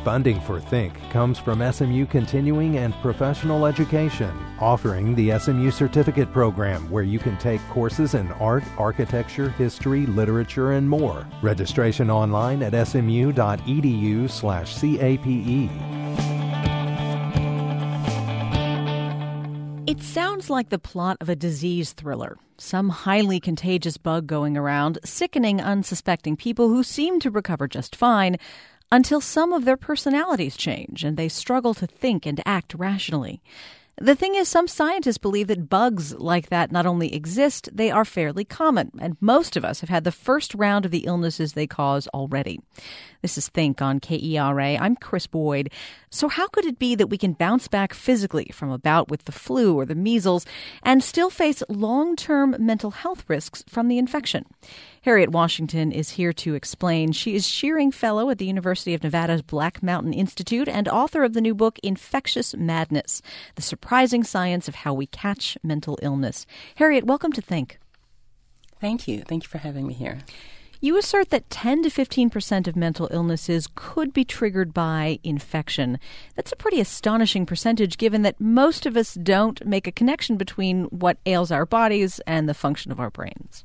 Funding for Think comes from SMU Continuing and Professional Education, offering the SMU Certificate Program, where you can take courses in art, architecture, history, literature, and more. Registration online at smu.edu/CAPE. It sounds like the plot of a disease thriller. Some highly contagious bug going around, sickening unsuspecting people who seem to recover just fine, until some of their personalities change and they struggle to think and act rationally. The thing is, some scientists believe that bugs like that not only exist, they are fairly common, and most of us have had the first round of the illnesses they cause already. This is Think on KERA. I'm Chris Boyd. So how could it be that we can bounce back physically from a bout with the flu or the measles and still face long-term mental health risks from the infection? Harriet Washington is here to explain. She is Shearing Fellow at the University of Nevada's Black Mountain Institute and author of the new book, Infectious Madness, The Surprising Science of How We Catch Mental Illness. Harriet, welcome to Think. Thank you. Thank you for having me here. You assert that 10 to 15% of mental illnesses could be triggered by infection. That's a pretty astonishing percentage, given that most of us don't make a connection between what ails our bodies and the function of our brains.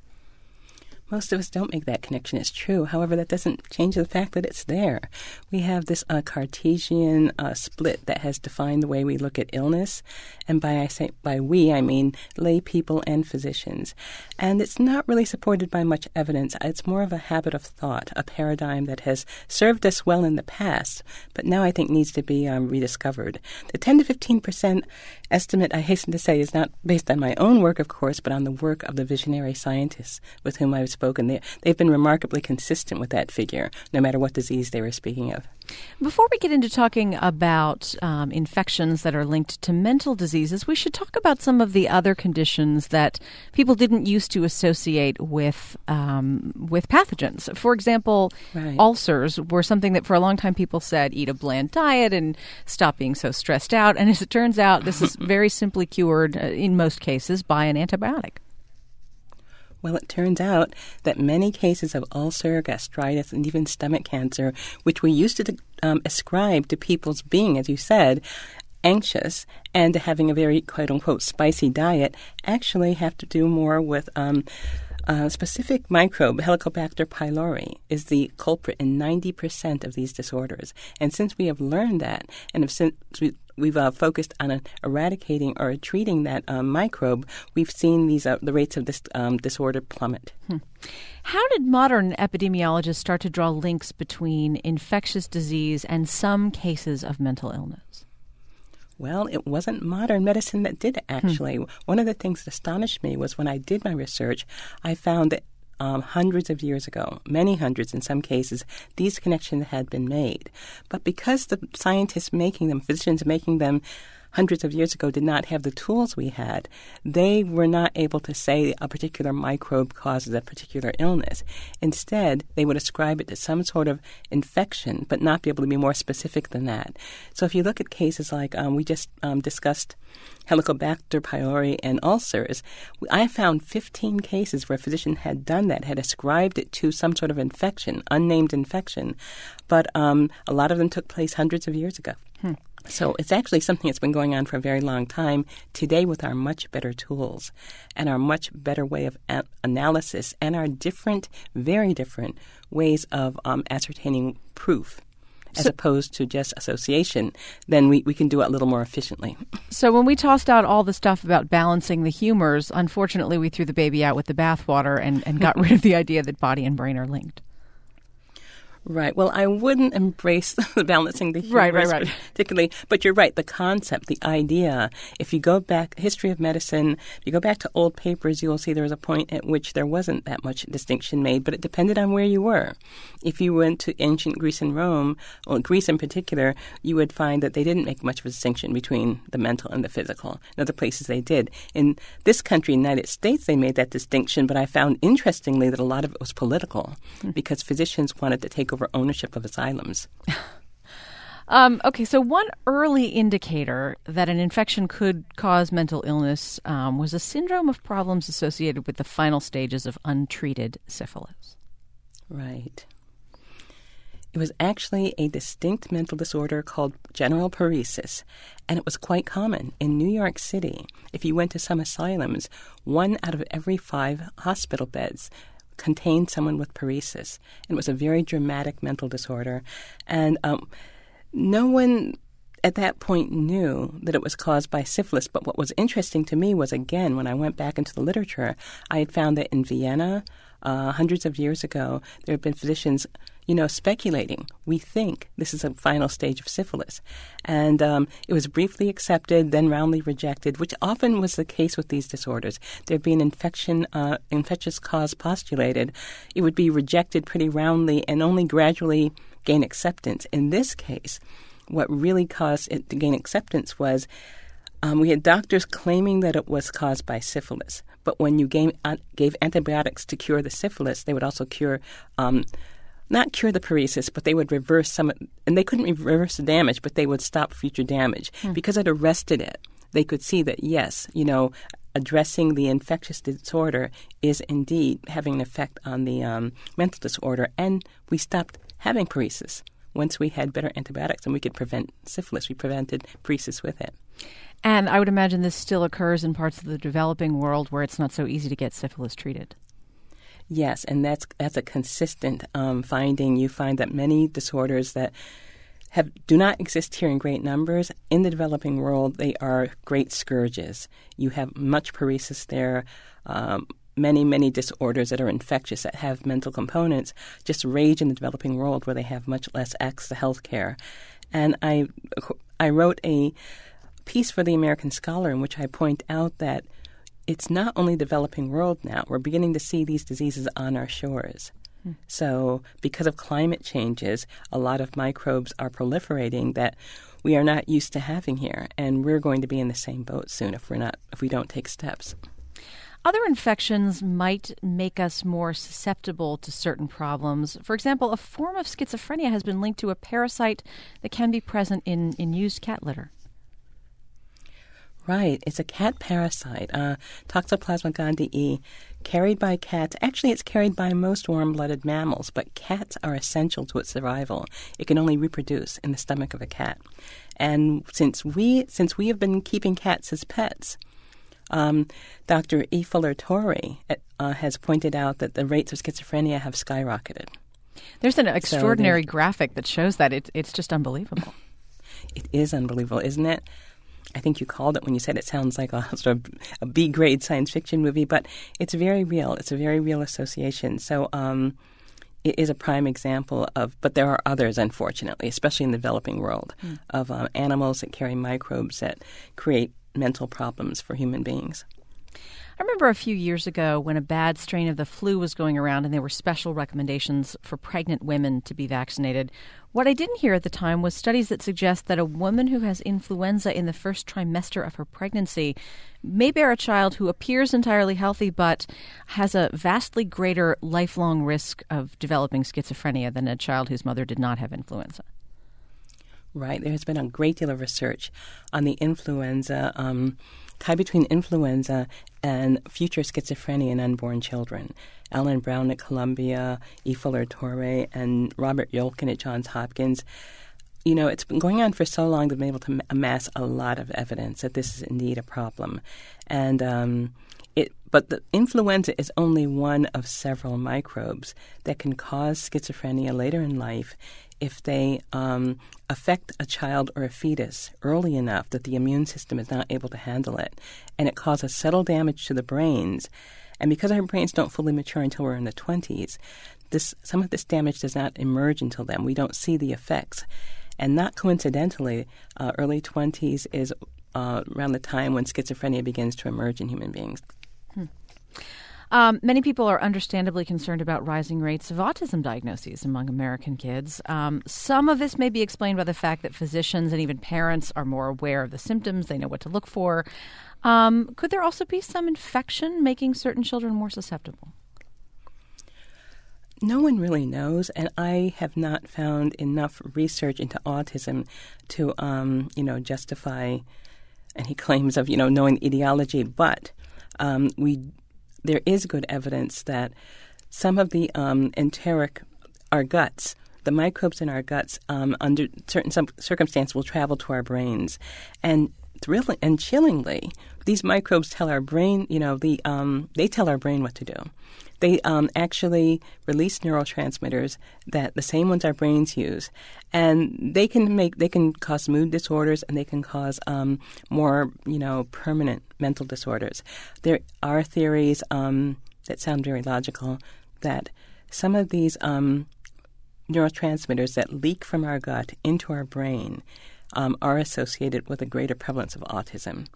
Most of us don't make that connection. It's true. However, that doesn't change the fact that it's there. We have this Cartesian split that has defined the way we look at illness. And by we, I mean lay people and physicians. And it's not really supported by much evidence. It's more of a habit of thought, a paradigm that has served us well in the past, but now I think needs to be rediscovered. The 10 to 15% estimate, I hasten to say, is not based on my own work, of course, but on the work of the visionary scientists with whom I've spoken. They've been remarkably consistent with that figure, no matter what disease they were speaking of. Before we get into talking about infections that are linked to mental diseases, we should talk about some of the other conditions that people didn't used to associate with pathogens. For example, Right. Ulcers were something that for a long time people said, eat a bland diet and stop being so stressed out. And as it turns out, this is very simply cured, in most cases, by an antibiotic. Well, it turns out that many cases of ulcer, gastritis, and even stomach cancer, which we used to ascribe to people's being, as you said, anxious and to having a very, quote-unquote, spicy diet, actually have to do more with a specific microbe. Helicobacter pylori is the culprit in 90% of these disorders. And since we have learned that, and since we've focused on eradicating or treating that microbe, we've seen the rates of this disorder plummet. How did modern epidemiologists start to draw links between infectious disease and some cases of mental illness? Well, it wasn't modern medicine that did it, actually. One of the things that astonished me was when I did my research, I found that hundreds of years ago, many hundreds in some cases, these connections had been made. But because the scientists making them, physicians making them hundreds of years ago did not have the tools we had, they were not able to say a particular microbe causes a particular illness. Instead, they would ascribe it to some sort of infection, but not be able to be more specific than that. So if you look at cases like we just discussed Helicobacter pylori and ulcers, I found 15 cases where a physician had done that, had ascribed it to some sort of infection, unnamed infection, but a lot of them took place hundreds of years ago. So it's actually something that's been going on for a very long time. Today, with our much better tools and our much better way of analysis and our different, very different ways of ascertaining proof, as opposed to just association, then we can do it a little more efficiently. So when we tossed out all the stuff about balancing the humors, unfortunately we threw the baby out with the bathwater and got rid of the idea that body and brain are linked. Right. Well, I wouldn't embrace the balancing the humors right. particularly, but you're right. The concept, the idea, if you go back, history of medicine, if you go back to old papers, you will see there was a point at which there wasn't that much distinction made, but it depended on where you were. If you went to ancient Greece and Rome, or Greece in particular, you would find that they didn't make much of a distinction between the mental and the physical. In other places they did. In this country, United States, they made that distinction, but I found interestingly that a lot of it was political because physicians wanted to take over ownership of asylums. Okay, so one early indicator that an infection could cause mental illness was a syndrome of problems associated with the final stages of untreated syphilis. Right. It was actually a distinct mental disorder called general paresis, and it was quite common. In New York City, if you went to some asylums, 1 out of every 5 hospital beds contained someone with paresis. And it was a very dramatic mental disorder. And no one at that point knew that it was caused by syphilis. But what was interesting to me was, again, when I went back into the literature, I had found that in Vienna, hundreds of years ago, there had been physicians speculating. We think this is a final stage of syphilis. And it was briefly accepted, then roundly rejected, which often was the case with these disorders. There'd be an infectious cause postulated. It would be rejected pretty roundly and only gradually gain acceptance. In this case, what really caused it to gain acceptance was we had doctors claiming that it was caused by syphilis. But when you gave antibiotics to cure the syphilis, they would also cure not cure the paresis, but they would reverse some, and they couldn't reverse the damage, but they would stop future damage. Because it arrested it, they could see that, yes, addressing the infectious disorder is indeed having an effect on the mental disorder, and we stopped having paresis. Once we had better antibiotics and we could prevent syphilis, we prevented paresis with it. And I would imagine this still occurs in parts of the developing world where it's not so easy to get syphilis treated. Yes, and that's a consistent finding. You find that many disorders that do not exist here in great numbers, in the developing world, they are great scourges. You have much paresis there. Many disorders that are infectious that have mental components just rage in the developing world where they have much less access to health care. And I wrote a piece for the American Scholar in which I point out that it's not only the developing world now. We're beginning to see these diseases on our shores. So because of climate changes, a lot of microbes are proliferating that we are not used to having here. And we're going to be in the same boat soon if we don't take steps. Other infections might make us more susceptible to certain problems. For example, a form of schizophrenia has been linked to a parasite that can be present in used cat litter. Right. It's a cat parasite, Toxoplasma gondii, carried by cats. Actually, it's carried by most warm-blooded mammals, but cats are essential to its survival. It can only reproduce in the stomach of a cat. And since we have been keeping cats as pets, Dr. E. Fuller Torrey has pointed out that the rates of schizophrenia have skyrocketed. There's an extraordinary graphic that shows that. It's just unbelievable. It is unbelievable, isn't it? I think you called it when you said it sounds like a sort of a B-grade science fiction movie, but it's very real. It's a very real association. So it is a prime example but there are others, unfortunately, especially in the developing world, of animals that carry microbes that create mental problems for human beings. I remember a few years ago when a bad strain of the flu was going around and there were special recommendations for pregnant women to be vaccinated. What I didn't hear at the time was studies that suggest that a woman who has influenza in the first trimester of her pregnancy may bear a child who appears entirely healthy but has a vastly greater lifelong risk of developing schizophrenia than a child whose mother did not have influenza. Right. There has been a great deal of research on the influenza, tie between influenza and future schizophrenia in unborn children. Alan Brown at Columbia, E. Fuller Torrey, and Robert Yolkin at Johns Hopkins. It's been going on for so long they've been able to amass a lot of evidence that this is indeed a problem. And but the influenza is only one of several microbes that can cause schizophrenia later in life if they affect a child or a fetus early enough that the immune system is not able to handle it. And it causes subtle damage to the brains. And because our brains don't fully mature until we're in the 20s, some of this damage does not emerge until then. We don't see the effects. And not coincidentally, early 20s is around the time when schizophrenia begins to emerge in human beings. Many people are understandably concerned about rising rates of autism diagnoses among American kids. Some of this may be explained by the fact that physicians and even parents are more aware of the symptoms. They know what to look for. Could there also be some infection making certain children more susceptible? No one really knows, and I have not found enough research into autism to, justify any claims of, knowing etiology. But there is good evidence that some of the enteric, our guts, the microbes in our guts, under certain circumstances, will travel to our brains. And thrilling and chillingly, these microbes tell our brain, they tell our brain what to do. They actually release neurotransmitters, that the same ones our brains use, and they can cause mood disorders, and they can cause more permanent mental disorders. There are theories that sound very logical that some of these neurotransmitters that leak from our gut into our brain are associated with a greater prevalence of autism.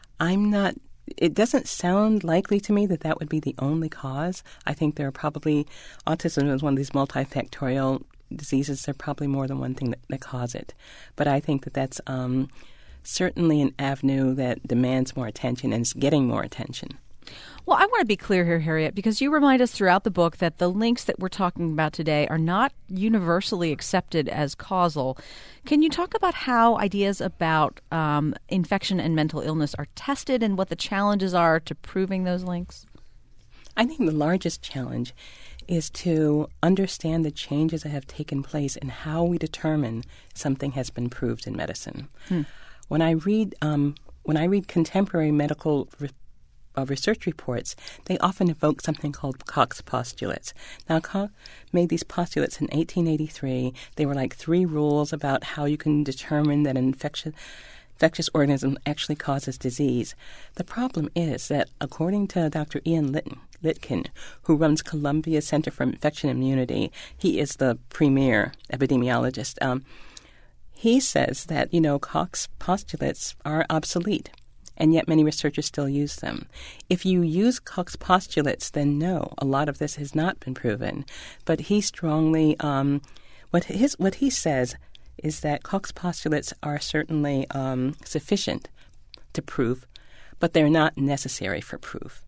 It doesn't sound likely to me that would be the only cause. I think there are probably, autism is one of these multifactorial diseases. There are probably more than one thing that cause it. But I think that's certainly an avenue that demands more attention and is getting more attention. Well, I want to be clear here, Harriet, because you remind us throughout the book that the links that we're talking about today are not universally accepted as causal. Can you talk about how ideas about infection and mental illness are tested and what the challenges are to proving those links? I think the largest challenge is to understand the changes that have taken place in how we determine something has been proved in medicine. When I read contemporary medical research reports, they often evoke something called Koch's postulates. Now, Koch made these postulates in 1883. They were like 3 rules about how you can determine that an infectious organism actually causes disease. The problem is that, according to Dr. Ian Litkin, who runs Columbia Center for Infection Immunity, he is the premier epidemiologist. He says that, Koch's postulates are obsolete, and yet many researchers still use them. If you use Koch's postulates, then no, a lot of this has not been proven. But he strongly, what he says is that Koch's postulates are certainly sufficient to prove, but they're not necessary for proof.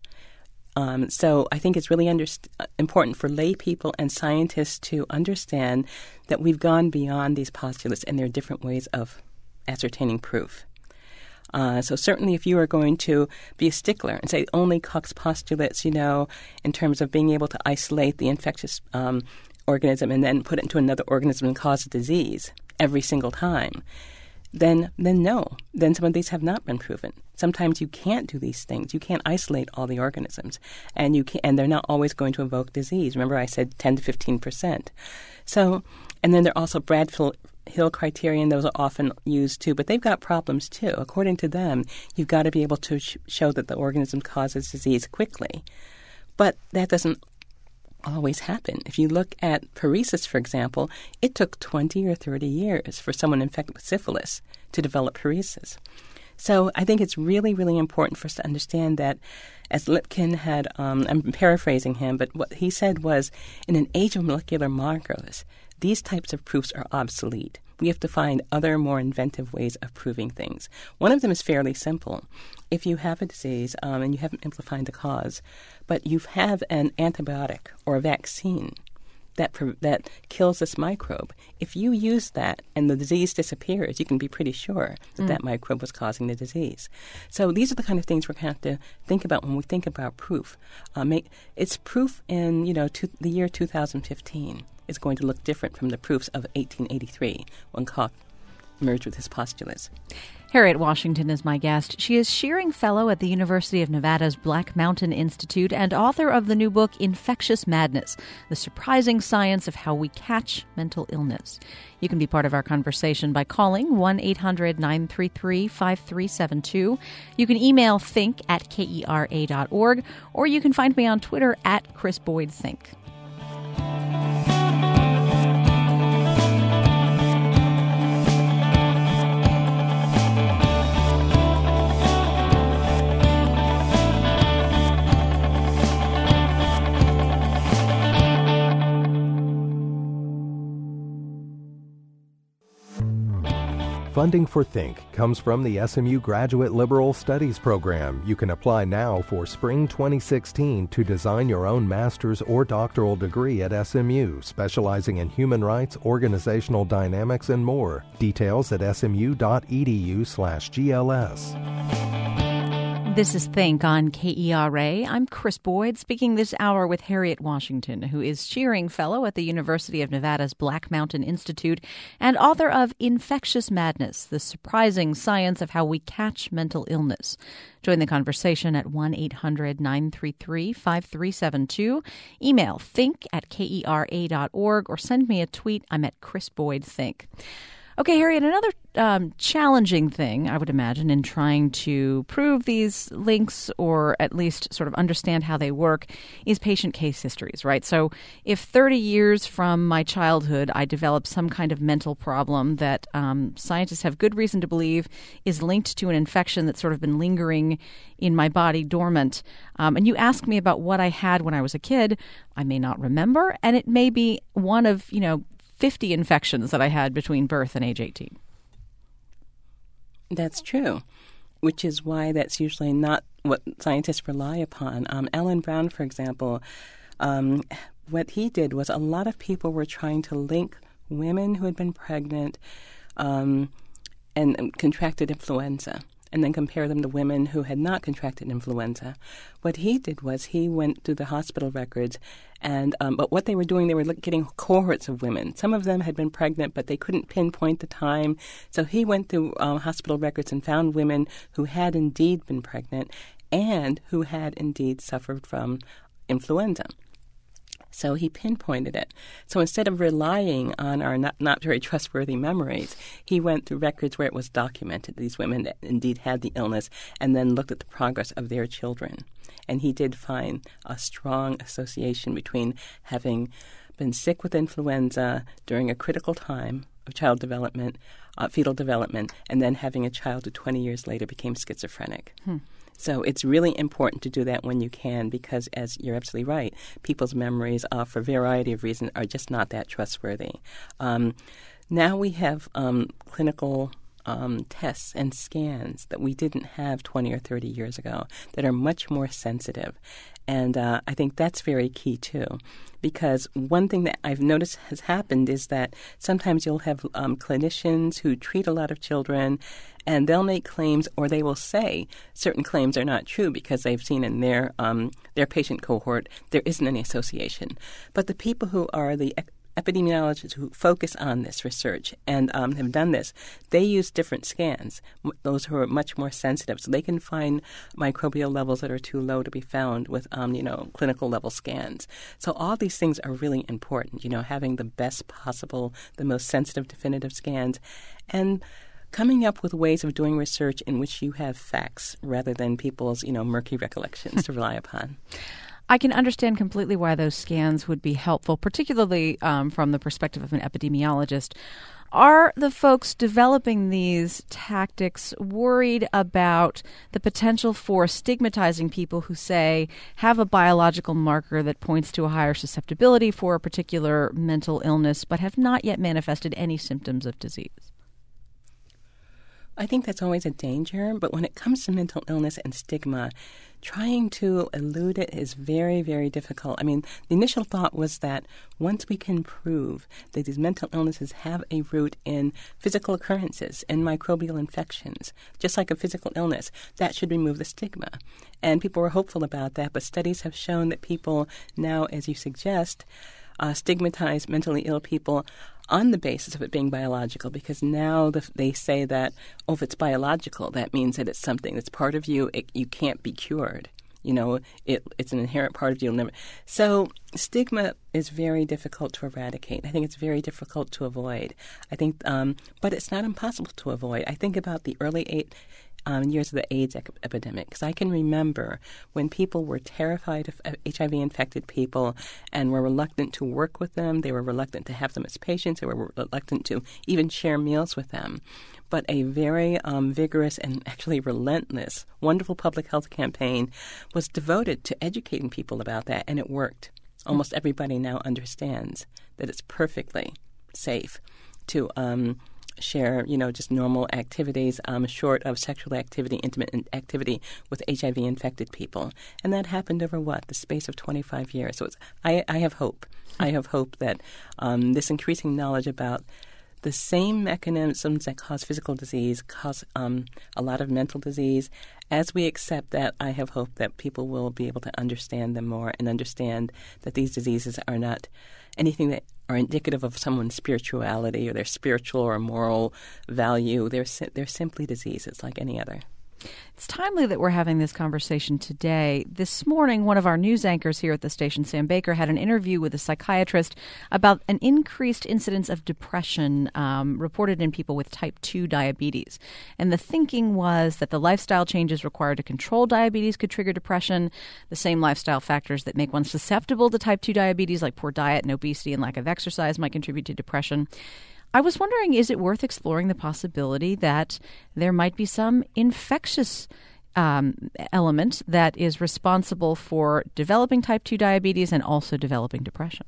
So I think it's really important for lay people and scientists to understand that we've gone beyond these postulates, and there are different ways of ascertaining proof. So certainly if you are going to be a stickler and say only Koch's postulates, in terms of being able to isolate the infectious organism and then put it into another organism and cause a disease every single time, then no. Then some of these have not been proven. Sometimes you can't do these things. You can't isolate all the organisms, and they're not always going to evoke disease. Remember I said 10 to 15%. So, and then there are also Bradfield-Hill criterion. Those are often used too, but they've got problems too. According to them, you've got to be able to show that the organism causes disease quickly. But that doesn't always happen. If you look at paresis, for example, it took 20 or 30 years for someone infected with syphilis to develop paresis. So I think it's really, really important for us to understand that, as Litkin had, I'm paraphrasing him, but what he said was, in an age of molecular markers, these types of proofs are obsolete. We have to find other, more inventive ways of proving things. One of them is fairly simple. If you have a disease and you haven't been able to find the cause, but you have an antibiotic or a vaccine that kills this microbe, if you use that and the disease disappears, you can be pretty sure that that microbe was causing the disease. So these are the kind of things we're going to have to think about when we think about proof. It's proof in the year 2015 is going to look different from the proofs of 1883 when Koch emerged with his postulates. Harriet Washington is my guest. She is Shearing Fellow at the University of Nevada's Black Mountain Institute and author of the new book, Infectious Madness, The Surprising Science of How We Catch Mental Illness. You can be part of our conversation by calling 1-800-933-5372. You can email think@kera.org, or you can find me on Twitter @ChrisBoydThink. Funding for Think comes from the SMU Graduate Liberal Studies Program. You can apply now for spring 2016 to design your own master's or doctoral degree at SMU, specializing in human rights, organizational dynamics, and more. Details at smu.edu/GLS. This is Think on KERA. I'm Chris Boyd, speaking this hour with Harriet Washington, who is Shearing Fellow at the University of Nevada's Black Mountain Institute and author of Infectious Madness, The Surprising Science of How We Catch Mental Illness. Join the conversation at 1-800-933-5372. Email think@kera.org or send me a tweet. I'm at Chris Boyd Think. Okay, Harriet, another challenging thing, I would imagine, in trying to prove these links or at least sort of understand how they work is patient case histories, right? So if 30 years from my childhood I develop some kind of mental problem that scientists have good reason to believe is linked to an infection that's sort of been lingering in my body dormant, and you ask me about what I had when I was a kid, I may not remember, and it may be one of, 50 infections that I had between birth and age 18. That's true, which is why that's usually not what scientists rely upon. Alan Brown, for example, what he did was a lot of people were trying to link women who had been pregnant and contracted influenza, and then compare them to women who had not contracted influenza. What he did was he went through the hospital records, and but what they were doing, they were getting cohorts of women. Some of them had been pregnant, but they couldn't pinpoint the time. So he went through hospital records and found women who had indeed been pregnant and who had indeed suffered from influenza. So he pinpointed it. So instead of relying on our not very trustworthy memories, he went through records where it was documented these women indeed had the illness and then looked at the progress of their children. And he did find a strong association between having been sick with influenza during a critical time of child development, fetal development, and then having a child who 20 years later became schizophrenic. So it's really important to do that when you can because, as you're absolutely right, people's memories, for a variety of reasons, are just not that trustworthy. Now we have clinical tests and scans that we didn't have 20 or 30 years ago that are much more sensitive. And I think that's very key, too, because one thing that I've noticed has happened is that sometimes you'll have clinicians who treat a lot of children, and they'll make claims or they will say certain claims are not true because they've seen in their patient cohort there isn't any association. But the people who are the epidemiologists who focus on this research and have done this, they use different scans, those who are much more sensitive. So they can find microbial levels that are too low to be found with, clinical level scans. So all these things are really important, having the best possible, the most sensitive, definitive scans, and coming up with ways of doing research in which you have facts rather than people's, murky recollections to rely upon. I can understand completely why those scans would be helpful, particularly from the perspective of an epidemiologist. Are the folks developing these tactics worried about the potential for stigmatizing people who, say, have a biological marker that points to a higher susceptibility for a particular mental illness but have not yet manifested any symptoms of disease? I think that's always a danger, but when it comes to mental illness and stigma, trying to elude it is very, very difficult. I mean, the initial thought was that once we can prove that these mental illnesses have a root in physical occurrences and microbial infections, just like a physical illness, that should remove the stigma. And people were hopeful about that, but studies have shown that people now, as you suggest, stigmatize mentally ill people on the basis of it being biological, because now they say that, if it's biological, that means that it's something that's part of you. You can't be cured. It's an inherent part of you. So stigma is very difficult to eradicate. I think it's very difficult to avoid. I think, but it's not impossible to avoid. I think about the early years of the AIDS epidemic, because I can remember when people were terrified of HIV-infected people and were reluctant to work with them. They were reluctant to have them as patients. They were reluctant to even share meals with them. But a very vigorous and actually relentless, wonderful public health campaign was devoted to educating people about that, and it worked. Almost everybody now understands that it's perfectly safe to share, just normal activities, short of sexual activity, intimate activity with HIV-infected people. And that happened over the space of 25 years. So I have hope. I have hope that this increasing knowledge about the same mechanisms that cause physical disease cause a lot of mental disease. As we accept that, I have hope that people will be able to understand them more and understand that these diseases are not anything that are indicative of someone's spirituality or their spiritual or moral value. They're simply diseases like any other. It's timely that we're having this conversation today. This morning, one of our news anchors here at the station, Sam Baker, had an interview with a psychiatrist about an increased incidence of depression reported in people with type 2 diabetes. And the thinking was that the lifestyle changes required to control diabetes could trigger depression. The same lifestyle factors that make one susceptible to type 2 diabetes, like poor diet and obesity and lack of exercise, might contribute to depression. I was wondering, is it worth exploring the possibility that there might be some infectious element that is responsible for developing type 2 diabetes and also developing depression?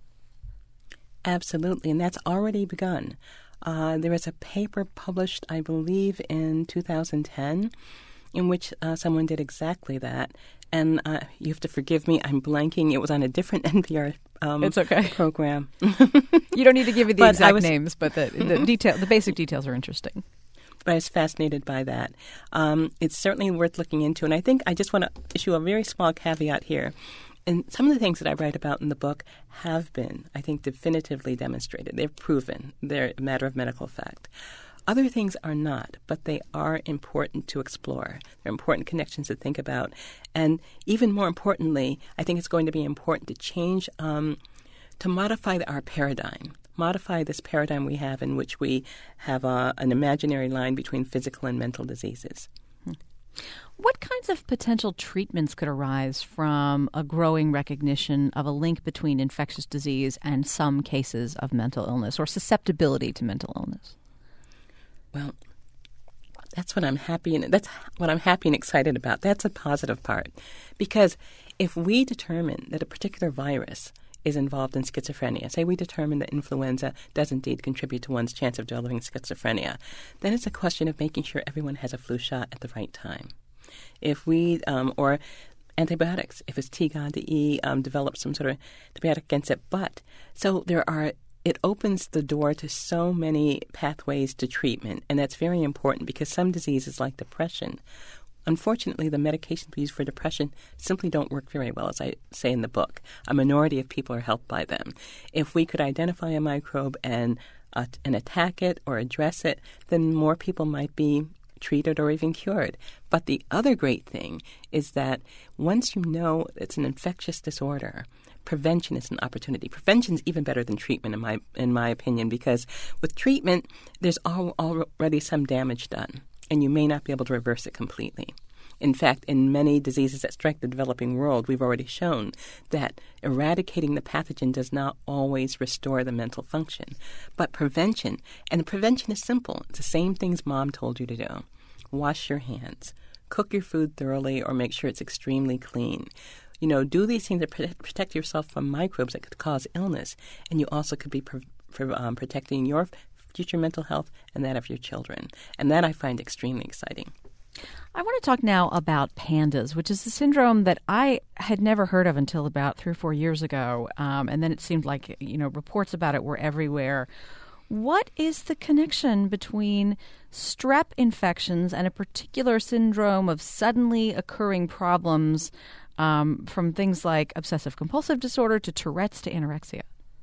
Absolutely, and that's already begun. There was a paper published, I believe, in 2010 in which someone did exactly that. And you have to forgive me, I'm blanking. It was on a different NPR it's okay. program. You don't need to give me the exact names, but the basic details are interesting. But I was fascinated by that. It's certainly worth looking into. And I think I just want to issue a very small caveat here. And some of the things that I write about in the book have been, I think, definitively demonstrated. They're proven. They're a matter of medical fact. Other things are not, but they are important to explore. They're important connections to think about. And even more importantly, I think it's going to be important to change, to modify our paradigm, modify this paradigm we have in which we have an imaginary line between physical and mental diseases. What kinds of potential treatments could arise from a growing recognition of a link between infectious disease and some cases of mental illness or susceptibility to mental illness? Well, that's what I'm happy and excited about. That's a positive part. Because if we determine that a particular virus is involved in schizophrenia, say we determine that influenza does indeed contribute to one's chance of developing schizophrenia, then it's a question of making sure everyone has a flu shot at the right time. If we, or antibiotics, if it's T-GAD-E, develop some sort of antibiotic against it. But, so it opens the door to so many pathways to treatment, and that's very important because some diseases like depression, unfortunately, the medications we use for depression simply don't work very well, as I say in the book. A minority of people are helped by them. If we could identify a microbe and attack it or address it, then more people might be treated or even cured. But the other great thing is that once you know it's an infectious disorder, prevention is an opportunity. Prevention is even better than treatment, in my opinion, because with treatment, there's already some damage done, and you may not be able to reverse it completely. In fact, in many diseases that strike the developing world, we've already shown that eradicating the pathogen does not always restore the mental function. But prevention, and the prevention is simple. It's the same things Mom told you to do. Wash your hands. Cook your food thoroughly or make sure it's extremely clean. Do these things to protect yourself from microbes that could cause illness, and you also could be protecting your future mental health and that of your children. And that I find extremely exciting. I want to talk now about PANDAS, which is a syndrome that I had never heard of until about 3 or 4 years ago. And then it seemed like, reports about it were everywhere. What is the connection between strep infections and a particular syndrome of suddenly occurring problems from things like obsessive-compulsive disorder to Tourette's to anorexia?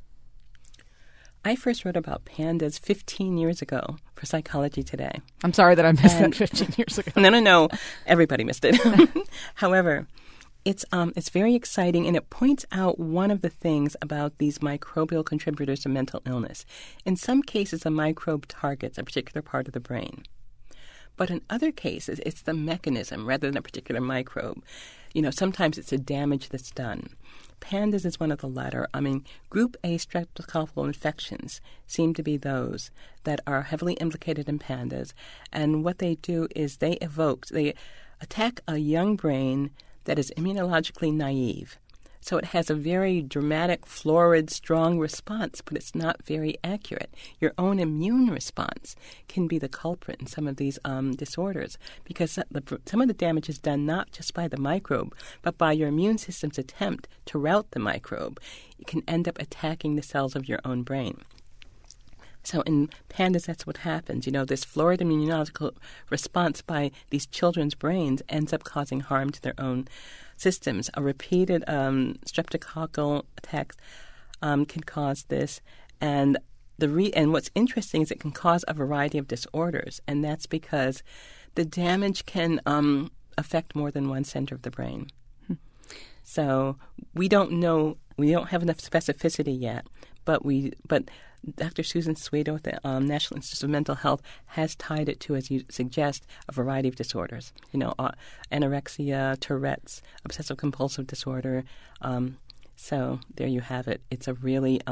I first wrote about PANDAS 15 years ago for Psychology Today. I'm sorry that I missed that 15 years ago. No. Everybody missed it. However, it's very exciting, and it points out one of the things about these microbial contributors to mental illness. In some cases, a microbe targets a particular part of the brain. But in other cases, it's the mechanism rather than a particular microbe. Sometimes it's the damage that's done. PANDAS is one of the latter. Group A streptococcal infections seem to be those that are heavily implicated in PANDAS. And what they do is they attack a young brain that is immunologically naive. So it has a very dramatic, florid, strong response, but it's not very accurate. Your own immune response can be the culprit in some of these disorders because some of the damage is done not just by the microbe, but by your immune system's attempt to rout the microbe. It can end up attacking the cells of your own brain. So in pandas, that's what happens. This florid immunological response by these children's brains ends up causing harm to their own systems. A repeated streptococcal attack can cause this, and and what's interesting is it can cause a variety of disorders, and that's because the damage can affect more than one center of the brain. So we don't know. We don't have enough specificity yet, but Dr. Susan Swedo at the National Institute of Mental Health has tied it to, as you suggest, a variety of disorders. Anorexia, Tourette's, obsessive-compulsive disorder. So there you have it. It's a really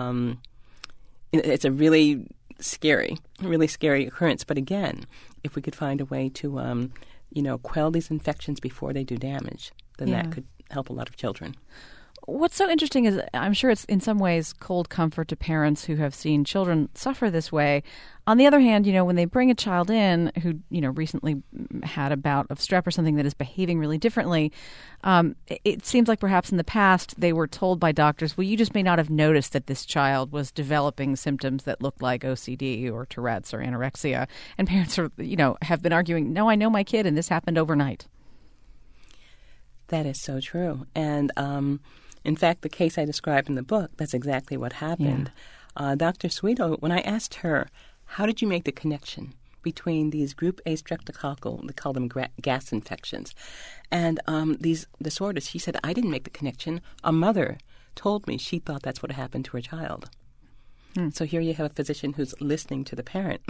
scary occurrence. But again, if we could find a way to, quell these infections before they do damage, then that could help a lot of children. What's so interesting is I'm sure it's in some ways cold comfort to parents who have seen children suffer this way. On the other hand, when they bring a child in who, recently had a bout of strep or something that is behaving really differently, it seems like perhaps in the past they were told by doctors, well, you just may not have noticed that this child was developing symptoms that looked like OCD or Tourette's or anorexia. And parents are, have been arguing, no, I know my kid and this happened overnight. That is so true. And in fact, the case I described in the book, that's exactly what happened. Yeah. Dr. Swedo, when I asked her, how did you make the connection between these group A streptococcal, they call them gas infections, and these disorders, she said, I didn't make the connection. A mother told me she thought that's what happened to her child. So here you have a physician who's listening to the parent.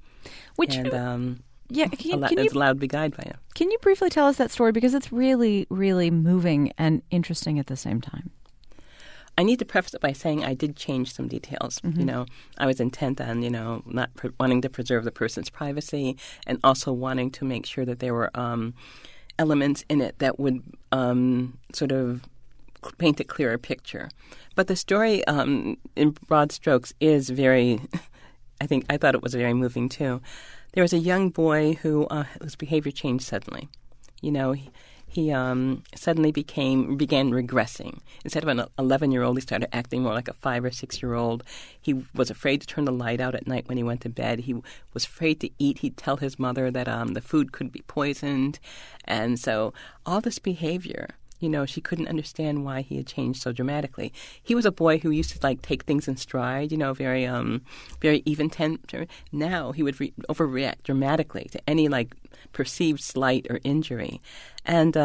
Is allowed to be guided by it. Can you briefly tell us that story? Because it's really, really moving and interesting at the same time. I need to preface it by saying I did change some details. Mm-hmm. I was intent on, not wanting to preserve the person's privacy and also wanting to make sure that there were elements in it that would sort of paint a clearer picture. But the story, in broad strokes, is very, I thought it was very moving too. There was a young boy whose behavior changed suddenly. He suddenly began regressing. Instead of an 11-year-old, he started acting more like a 5 or 6-year-old. He was afraid to turn the light out at night when he went to bed. He was afraid to eat. He'd tell his mother that the food could be poisoned. And so all this behavior, she couldn't understand why he had changed so dramatically. He was a boy who used to take things in stride, very very even temper. Now he would overreact dramatically to any perceived slight or injury. And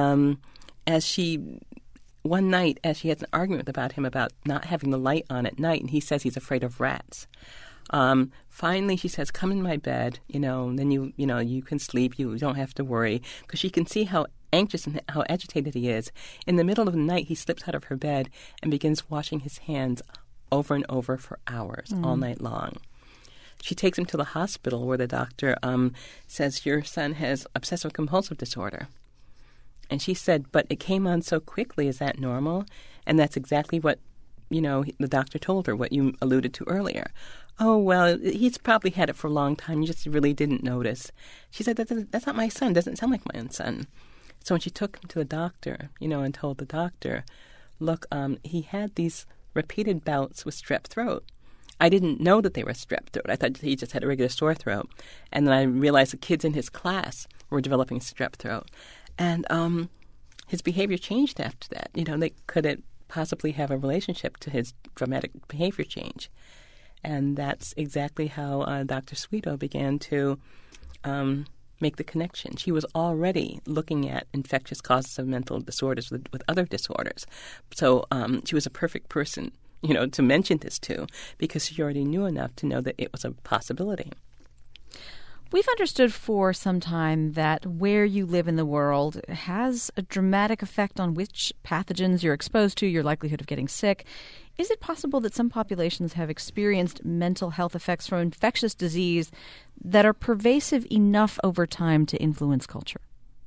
one night, as she has an argument about him about not having the light on at night, and he says he's afraid of rats. Finally, she says, "Come in my bed, then you can sleep. You don't have to worry," because she can see how anxious and how agitated he is. In the middle of the night, he slips out of her bed and begins washing his hands over and over for hours, all night long. She takes him to the hospital where the doctor says, your son has obsessive-compulsive disorder. And she said, but it came on so quickly. Is that normal? And that's exactly what, the doctor told her, what you alluded to earlier. Oh, well, he's probably had it for a long time. You just really didn't notice. She said, that's not my son. Doesn't sound like my own son. So when she took him to the doctor, and told the doctor, look, he had these repeated bouts with strep throat. I didn't know that they were strep throat. I thought he just had a regular sore throat. And then I realized the kids in his class were developing strep throat. And his behavior changed after that. Could it possibly have a relationship to his dramatic behavior change? And that's exactly how Dr. Swedo began to make the connection. She was already looking at infectious causes of mental disorders with other disorders. So she was a perfect person, to mention this to, because she already knew enough to know that it was a possibility. We've understood for some time that where you live in the world has a dramatic effect on which pathogens you're exposed to, your likelihood of getting sick. Is it possible that some populations have experienced mental health effects from infectious disease that are pervasive enough over time to influence culture?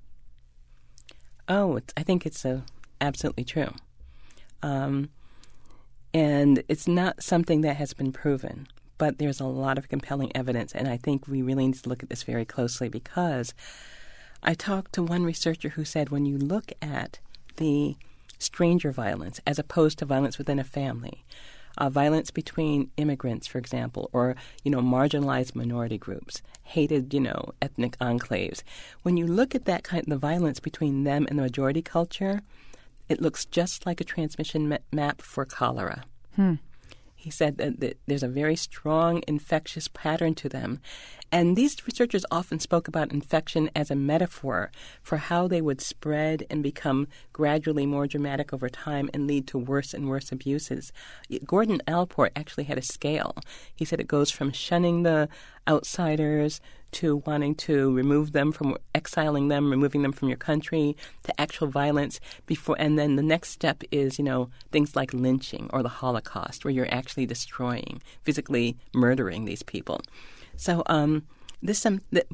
Oh, I think it's absolutely true. And it's not something that has been proven. But there's a lot of compelling evidence, and I think we really need to look at this very closely because I talked to one researcher who said when you look at the stranger violence as opposed to violence within a family, Violence between immigrants, for example, or, marginalized minority groups, hated, ethnic enclaves. When you look at that the violence between them and the majority culture, it looks just like a transmission map for cholera. He said that there's a very strong infectious pattern to them. And these researchers often spoke about infection as a metaphor for how they would spread and become gradually more dramatic over time and lead to worse and worse abuses. Gordon Allport actually had a scale. He said it goes from shunning the outsiders to wanting to remove them from exiling them, removing them from your country, to actual violence before, and then the next step is, things like lynching or the Holocaust, where you're actually destroying, physically murdering these people. So, this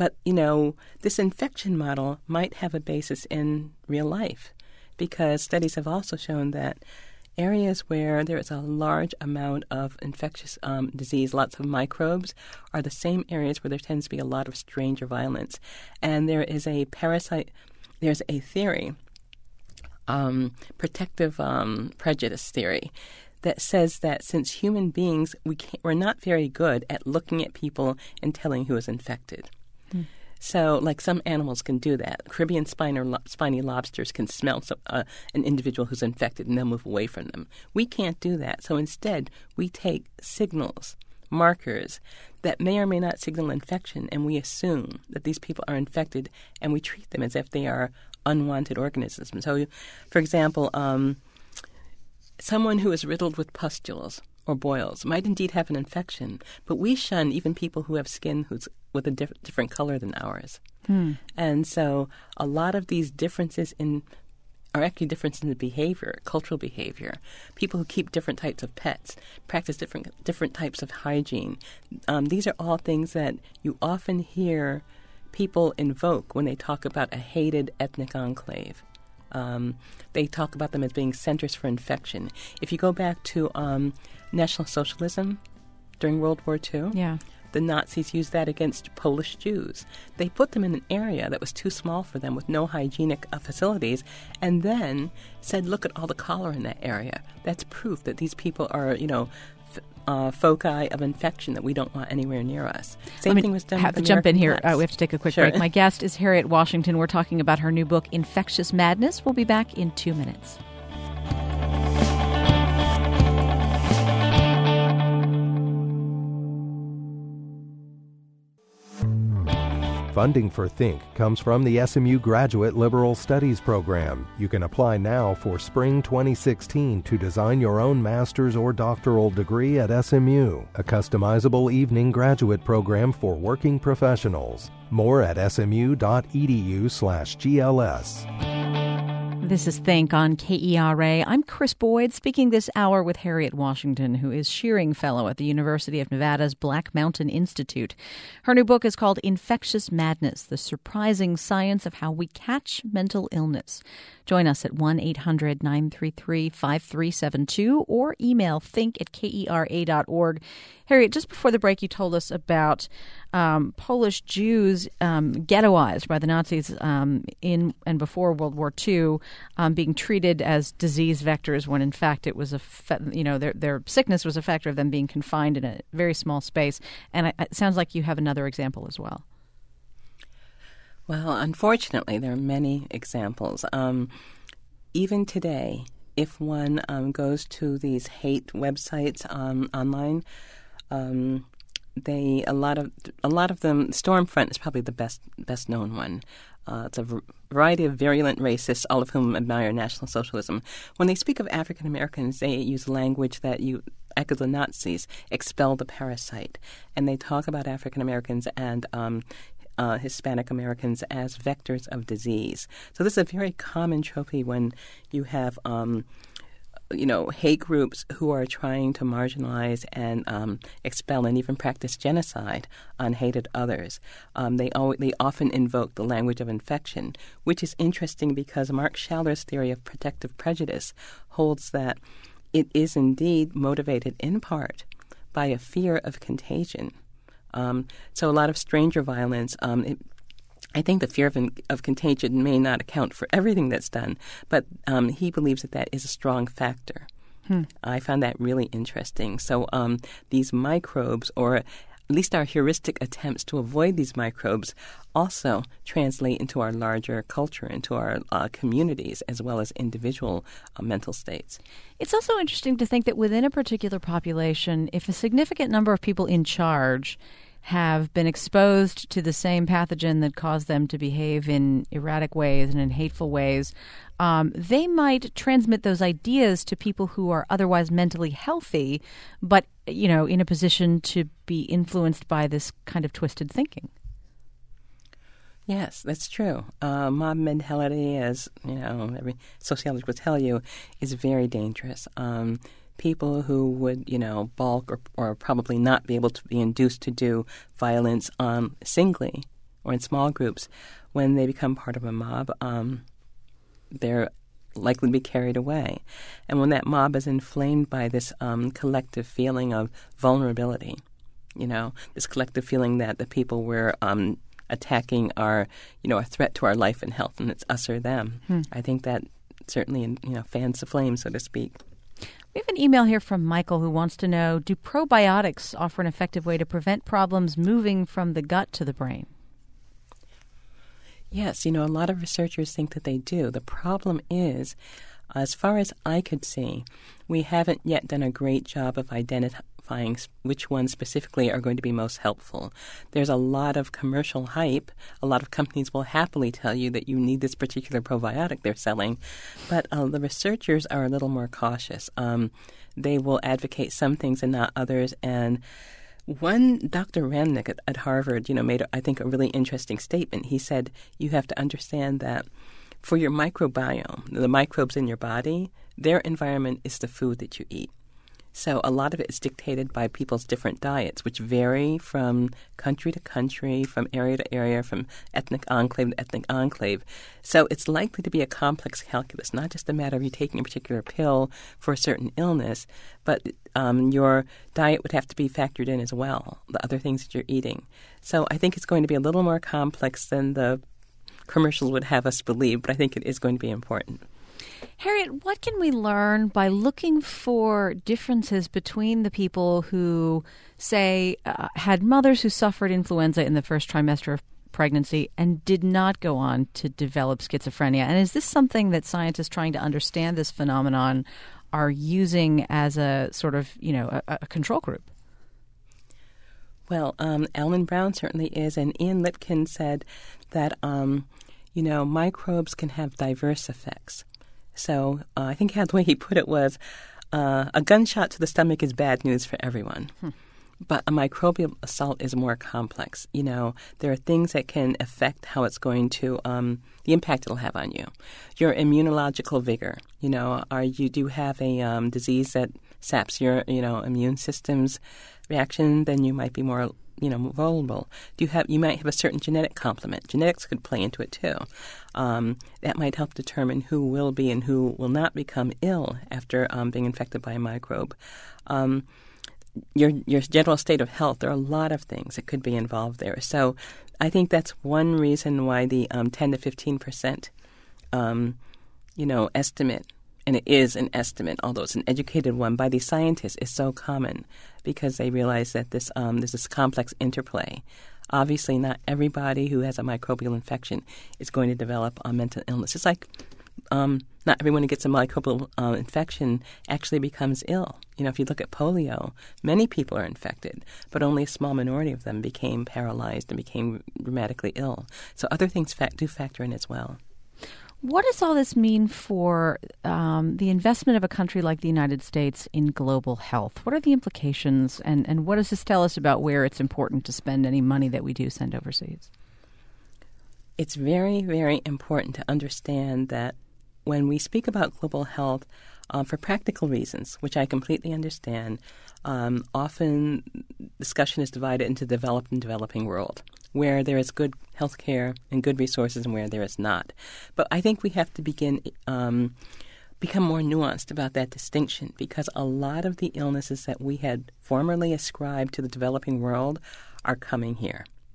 infection model might have a basis in real life, because studies have also shown that areas where there is a large amount of infectious disease, lots of microbes, are the same areas where there tends to be a lot of stranger violence. And there is a there's a theory, protective prejudice theory, that says that since human beings, we're not very good at looking at people and telling who is infected. So, like some animals can do that. Caribbean spiny lobsters can smell an individual who's infected and they'll move away from them. We can't do that. So instead, we take signals, markers that may or may not signal infection, and we assume that these people are infected, and we treat them as if they are unwanted organisms. So, for example, someone who is riddled with pustules or boils might indeed have an infection, but we shun even people who have skin with a different color than ours. And so a lot of these differences are actually differences in the behavior, cultural behavior. People who keep different types of pets, practice different types of hygiene. These are all things that you often hear people invoke when they talk about a hated ethnic enclave. They talk about them as being centers for infection. If you go back to National Socialism during World War II, the Nazis used that against Polish Jews. They put them in an area that was too small for them with no hygienic facilities, and then said, look at all the cholera in that area. That's proof that these people are, foci of infection that we don't want anywhere near us. Same thing was done with American jump in here. blacks. We have to take a quick Sure. break. My guest is Harriet Washington. We're talking about her new book, Infectious Madness. We'll be back in 2 minutes. Funding for Think comes from the SMU Graduate Liberal Studies Program. You can apply now for spring 2016 to design your own master's or doctoral degree at SMU, a customizable evening graduate program for working professionals. More at smu.edu/GLS. This is Think on KERA. I'm Chris Boyd, speaking this hour with Harriet Washington, who is Shearing Fellow at the University of Nevada's Black Mountain Institute. Her new book is called Infectious Madness, The Surprising Science of How We Catch Mental Illness. Join us at 1-800-933-5372 or email think@kera.org. Harriet, just before the break, you told us about Polish Jews ghettoized by the Nazis in and before World War II, being treated as disease vectors when in fact it was their sickness was a factor of them being confined in a very small space. And it sounds like you have another example as well. Well, unfortunately, there are many examples. Even today, if one goes to these hate websites online, a lot of them. Stormfront is probably the best known one. It's a variety of virulent racists, all of whom admire National Socialism. When they speak of African Americans, they use language that echoes the Nazis: expel the parasite, and they talk about African Americans and Hispanic Americans as vectors of disease. So this is a very common trope when you have hate groups who are trying to marginalize and expel and even practice genocide on hated others. They often invoke the language of infection, which is interesting because Mark Schaller's theory of protective prejudice holds that it is indeed motivated in part by a fear of contagion. So a lot of stranger violence, I think the fear of contagion may not account for everything that's done, but he believes that is a strong factor. I found that really interesting. So these microbes, or at least our heuristic attempts to avoid these microbes, also translate into our larger culture, into our communities, as well as individual mental states. It's also interesting to think that within a particular population, if a significant number of people in charge have been exposed to the same pathogen that caused them to behave in erratic ways and in hateful ways, they might transmit those ideas to people who are otherwise mentally healthy, but, in a position to be influenced by this kind of twisted thinking. Yes, that's true. Mob mentality, as every sociologist will tell you, is very dangerous. People who would, balk or probably not be able to be induced to do violence singly or in small groups, when they become part of a mob, they're likely to be carried away. And when that mob is inflamed by this collective feeling of vulnerability, this collective feeling that the people we're attacking are, a threat to our life and health, and it's us or them, I think that certainly, fans the flame, so to speak. We have an email here from Michael who wants to know, do probiotics offer an effective way to prevent problems moving from the gut to the brain? Yes, a lot of researchers think that they do. The problem is, as far as I could see, we haven't yet done a great job of identifying which ones specifically are going to be most helpful. There's a lot of commercial hype. A lot of companies will happily tell you that you need this particular probiotic they're selling, but the researchers are a little more cautious. They will advocate some things and not others, and one Dr. Ramnick at Harvard, made, I think, a really interesting statement. He said, you have to understand that for your microbiome, the microbes in your body, their environment is the food that you eat. So a lot of it is dictated by people's different diets, which vary from country to country, from area to area, from ethnic enclave to ethnic enclave. So it's likely to be a complex calculus, not just a matter of you taking a particular pill for a certain illness, but your diet would have to be factored in as well, the other things that you're eating. So I think it's going to be a little more complex than the commercials would have us believe, but I think it is going to be important. Harriet, what can we learn by looking for differences between the people who, say, had mothers who suffered influenza in the first trimester of pregnancy and did not go on to develop schizophrenia? And is this something that scientists trying to understand this phenomenon are using as a sort of, a control group? Well, Ellen Brown certainly is, and Ian Litkin said that, microbes can have diverse effects. So I think the way he put it was, a gunshot to the stomach is bad news for everyone. But a microbial assault is more complex. There are things that can affect how it's going to, the impact it'll have on you. Your immunological vigor, do you have a disease that saps your, immune system's reaction, then you might be more vulnerable. You might have a certain genetic complement. Genetics could play into it too. That might help determine who will be and who will not become ill after being infected by a microbe. Your general state of health. There are a lot of things that could be involved there. So I think that's one reason why the 10 to 15%, estimate, and it is an estimate, although it's an educated one by these scientists, is so common because they realize that there's this complex interplay. Obviously, not everybody who has a microbial infection is going to develop a mental illness. It's like not everyone who gets a microbial infection actually becomes ill. If you look at polio, many people are infected, but only a small minority of them became paralyzed and became dramatically ill. So other things do factor in as well. What does all this mean for the investment of a country like the United States in global health? What are the implications, and what does this tell us about where it's important to spend any money that we do send overseas? It's very, very important to understand that when we speak about global health, for practical reasons, which I completely understand, often discussion is divided into developed and developing world, where there is good health care and good resources and where there is not. But I think we have to become more nuanced about that distinction, because a lot of the illnesses that we had formerly ascribed to the developing world are coming here.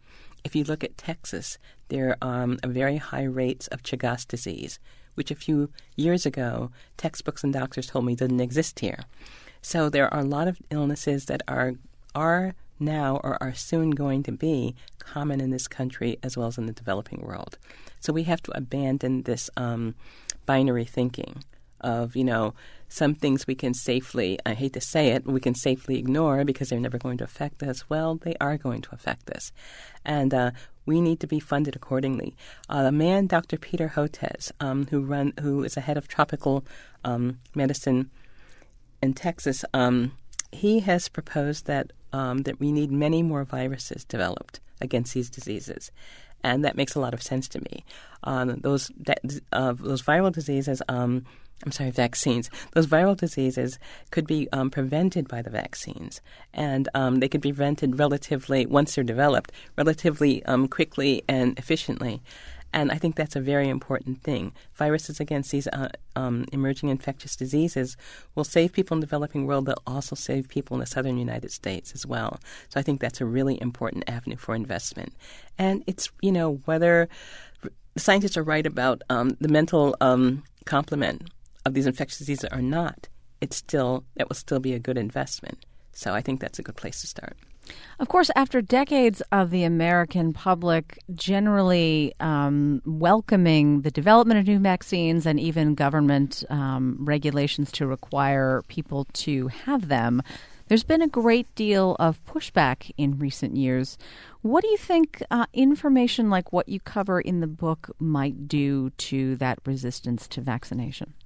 if you look at Texas, there are very high rates of Chagas disease, which a few years ago, textbooks and doctors told me didn't exist here. So there are a lot of illnesses that are now or are soon going to be common in this country as well as in the developing world. So we have to abandon this binary thinking of, some things we can safely, I hate to say it, we can safely ignore because they're never going to affect us. Well, they are going to affect us. And we need to be funded accordingly. The man, Dr. Peter Hotez, who is the head of tropical medicine in Texas, he has proposed that we need many more viruses developed against these diseases. And that makes a lot of sense to me. Those viral diseases, vaccines. Those viral diseases could be prevented by the vaccines, and they could be prevented once they're developed, relatively quickly and efficiently. And I think that's a very important thing. Viruses against these emerging infectious diseases will save people in the developing world. They'll also save people in the southern United States as well. So I think that's a really important avenue for investment. And it's, whether the scientists are right about the mental complement of these infectious diseases or not, that will still be a good investment. So I think that's a good place to start. Of course, after decades of the American public generally welcoming the development of new vaccines and even government regulations to require people to have them, there's been a great deal of pushback in recent years. What do you think information like what you cover in the book might do to that resistance to vaccination?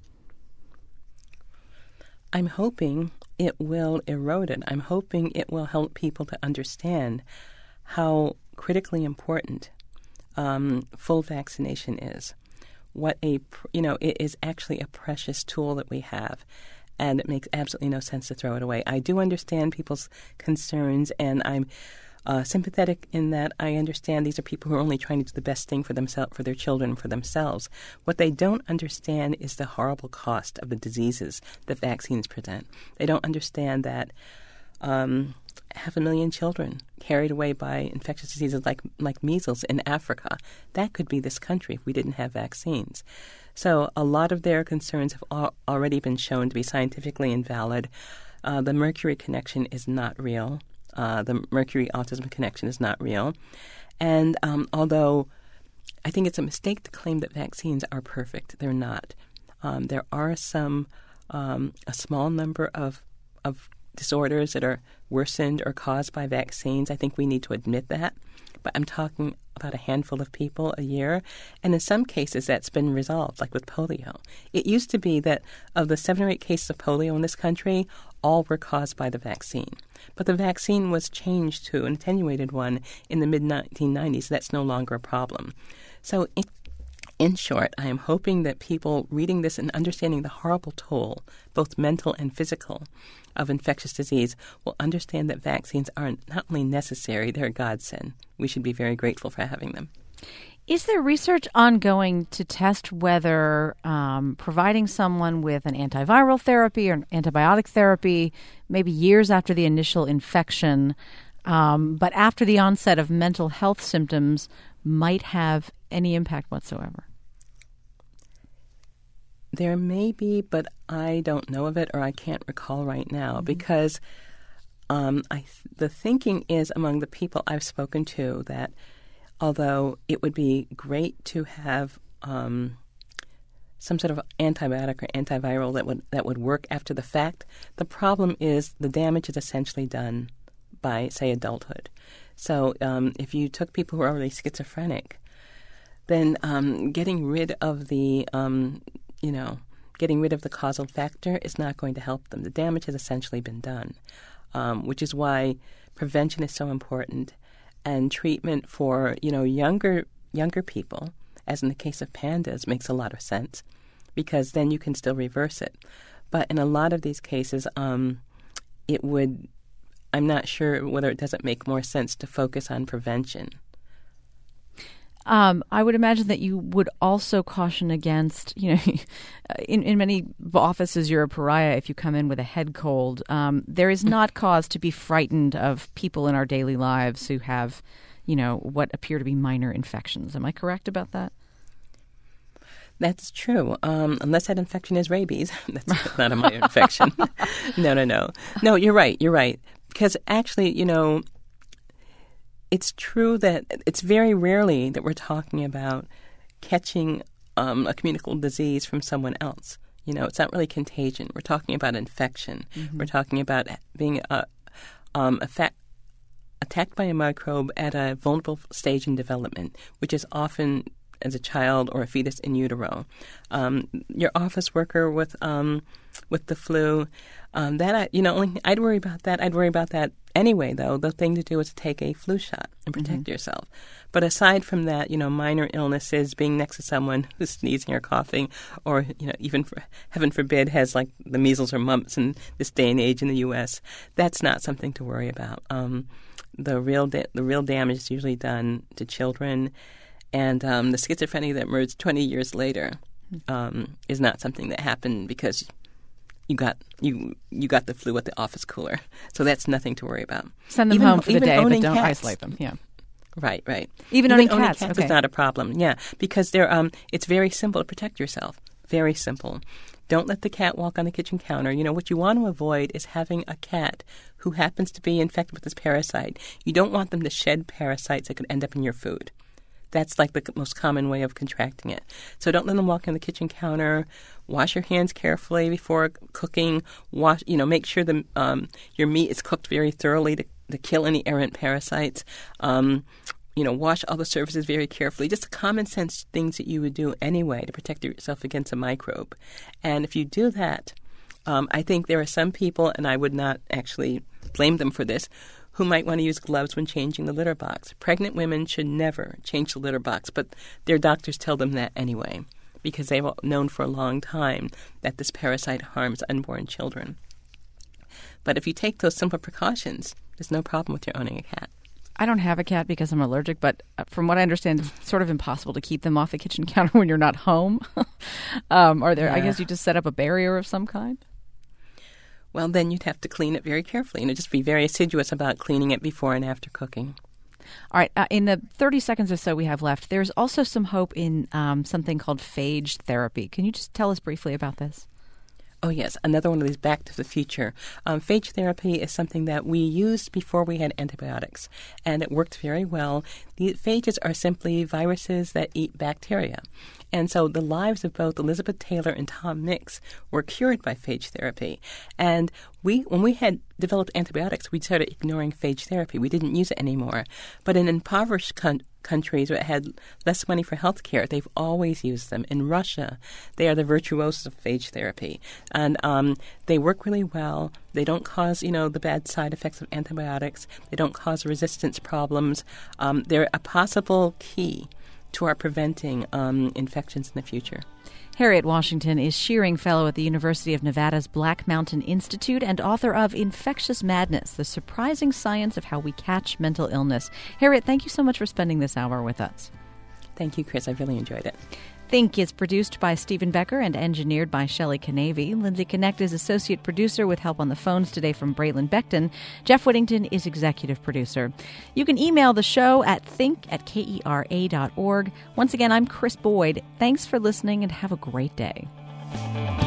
I'm hoping it will erode it. I'm hoping it will help people to understand how critically important full vaccination is. It is actually a precious tool that we have, and it makes absolutely no sense to throw it away. I do understand people's concerns, and I'm sympathetic in that I understand these are people who are only trying to do the best thing for themselves, for their children, for themselves. What they don't understand is the horrible cost of the diseases that vaccines present. They don't understand that 500,000 children carried away by infectious diseases like measles in Africa. That could be this country if we didn't have vaccines. So a lot of their concerns have already been shown to be scientifically invalid. The mercury connection is not real. The mercury-autism connection is not real. And although I think it's a mistake to claim that vaccines are perfect, they're not. There are a small number of disorders that are worsened or caused by vaccines. I think we need to admit that. But I'm talking about a handful of people a year. And in some cases, that's been resolved, like with polio. It used to be that of the 7 or 8 cases of polio in this country, all were caused by the vaccine. But the vaccine was changed to an attenuated one in the mid-1990s. That's no longer a problem. So in short, I am hoping that people reading this and understanding the horrible toll, both mental and physical, of infectious disease will understand that vaccines are not only necessary, they're a godsend. We should be very grateful for having them. Is there research ongoing to test whether providing someone with an antiviral therapy or an antibiotic therapy, maybe years after the initial infection, but after the onset of mental health symptoms, might have any impact whatsoever? There may be, but I don't know of it, or I can't recall right now, because the thinking is among the people I've spoken to that although it would be great to have some sort of antibiotic or antiviral that would work after the fact, the problem is the damage is essentially done by, say, adulthood. So if you took people who are already schizophrenic, then getting rid of the causal factor is not going to help them. The damage has essentially been done, which is why prevention is so important, and treatment for younger people, as in the case of pandas, makes a lot of sense because then you can still reverse it. But in a lot of these cases, I'm not sure whether it doesn't make more sense to focus on prevention. I would imagine that you would also caution against, in many offices you're a pariah if you come in with a head cold. There is not cause to be frightened of people in our daily lives who have, what appear to be minor infections. Am I correct about that? That's true. Unless that infection is rabies. That's not a minor infection. No. No, you're right. Because actually, it's true that it's very rarely that we're talking about catching a communicable disease from someone else. It's not really contagion. We're talking about infection. Mm-hmm. We're talking about being attacked by a microbe at a vulnerable stage in development, which is often as a child or a fetus in utero. Your office worker with the flu, I'd worry about that. I'd worry about that anyway, though. The thing to do is to take a flu shot and protect mm-hmm. yourself. But aside from that, minor illnesses, being next to someone who's sneezing or coughing, or even heaven forbid has like the measles or mumps in this day and age in the U.S., that's not something to worry about. The real damage is usually done to children, and the schizophrenia that emerged 20 years later is not something that happened because you got the flu at the office cooler. So that's nothing to worry about. Send them home for the day, but don't cats. Isolate them. Yeah. Right. Even owning cats is not a problem. Yeah, because it's very simple to protect yourself. Very simple. Don't let the cat walk on the kitchen counter. What you want to avoid is having a cat who happens to be infected with this parasite. You don't want them to shed parasites that could end up in your food. That's like the most common way of contracting it. So don't let them walk on the kitchen counter. Wash your hands carefully before cooking. Make sure your meat is cooked very thoroughly to kill any errant parasites. Wash all the surfaces very carefully. Just common sense things that you would do anyway to protect yourself against a microbe. And if you do that, I think there are some people, and I would not actually blame them for this, who might want to use gloves when changing the litter box. Pregnant women should never change the litter box, but their doctors tell them that anyway, because they've known for a long time that this parasite harms unborn children. But if you take those simple precautions, there's no problem with your owning a cat. I don't have a cat because I'm allergic, but from what I understand, it's sort of impossible to keep them off the kitchen counter when you're not home. Are there? Yeah. I guess you just set up a barrier of some kind? Well, then you'd have to clean it very carefully. Just be very assiduous about cleaning it before and after cooking. All right. In the 30 seconds or so we have left, there's also some hope in something called phage therapy. Can you just tell us briefly about this? Oh, yes. Another one of these back to the future. Phage therapy is something that we used before we had antibiotics, and it worked very well. The phages are simply viruses that eat bacteria. And so the lives of both Elizabeth Taylor and Tom Mix were cured by phage therapy. And when we had developed antibiotics, we started ignoring phage therapy. We didn't use it anymore. But in impoverished countries that had less money for health care, they've always used them. In Russia, they are the virtuosos of phage therapy. And they work really well. They don't cause, the bad side effects of antibiotics. They don't cause resistance problems. They're a possible key to our preventing infections in the future. Harriet Washington is Shearing Fellow at the University of Nevada's Black Mountain Institute and author of Infectious Madness, The Surprising Science of How We Catch Mental Illness. Harriet, thank you so much for spending this hour with us. Thank you, Chris. I really enjoyed it. Think is produced by Stephen Becker and engineered by Shelley Canavy. Lindsay Connect is associate producer with help on the phones today from Braylon Beckton. Jeff Whittington is executive producer. You can email the show at think@kera.org. Once again, I'm Chris Boyd. Thanks for listening and have a great day.